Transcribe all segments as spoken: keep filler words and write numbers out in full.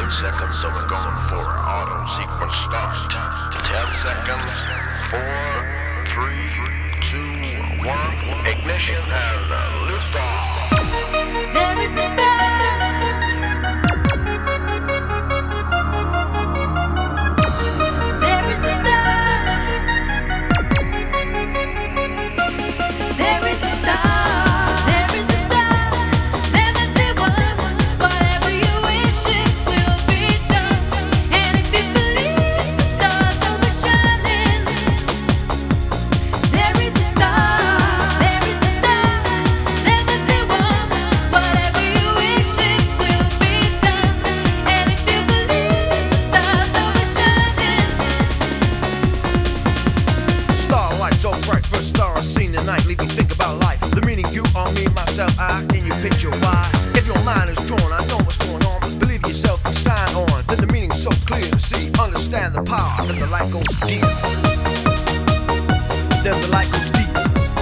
fifteen seconds, so we're going for auto sequence start. ten seconds, four, three, two, one, ignition and uh, lift off. There is a star. So bright, first star I seen tonight, leave you think about life. The meaning you on me, myself, I, can you picture why? If your mind is drawn, I know what's going on. Believe yourself and sign on. Then the meaning's so clear to see. Understand the power, then the light goes deep. Then the light goes deep.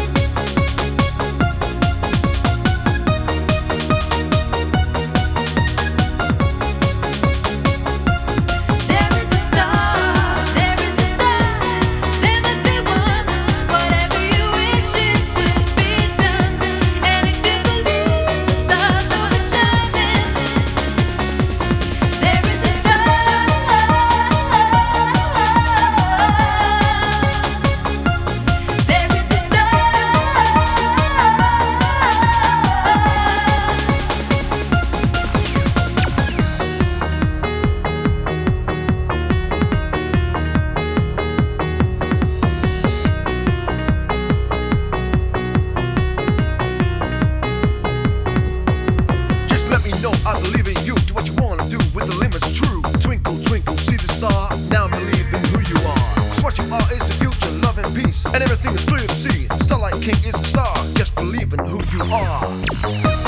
I believe in you, do what you wanna do with the limits true. Twinkle, twinkle, see the star, now believe in who you are. Cause what you are is the future, love and peace, and everything is clear to see. Starlight King is the star, just believe in who you are.